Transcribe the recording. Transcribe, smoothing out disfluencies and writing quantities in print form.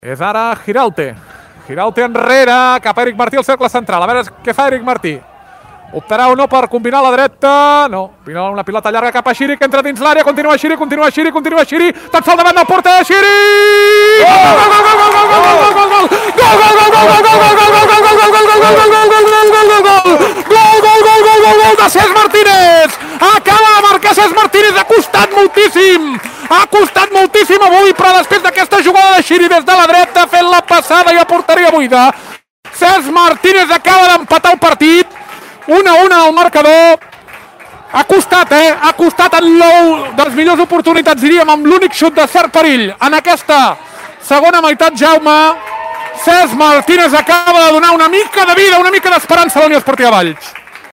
És ara Giraute. Giraute enrere, cap a Eric Martí al cercle central. A veure què fa Eric Martí. Optarà o no per combinar la dreta. No, final una pilota llarga cap a Xiri, que entra dins l'àrea. Continua Xiri, continua Xiri, continua Xiri. Tot sol davant del porter, Xiri! Gol de Cesc Martínez! Acaba de marcar Cesc Martínez, ha costat moltíssim! Ha costat moltíssim avui, però després d'aquesta jugada de Xiri des de la dreta, fent la passada i a porteria buida, Cesc Martínez acaba d'empatar el partit, 1-1 al marcador. Ha costat, ha costat en l'ou de les millors oportunitats, diríem, amb l'únic xut de cert perill. En aquesta segona meitat, Jaume, Cesc Martínez acaba de donar una mica de vida, una mica d'esperança a la Unió Esportiva Valls.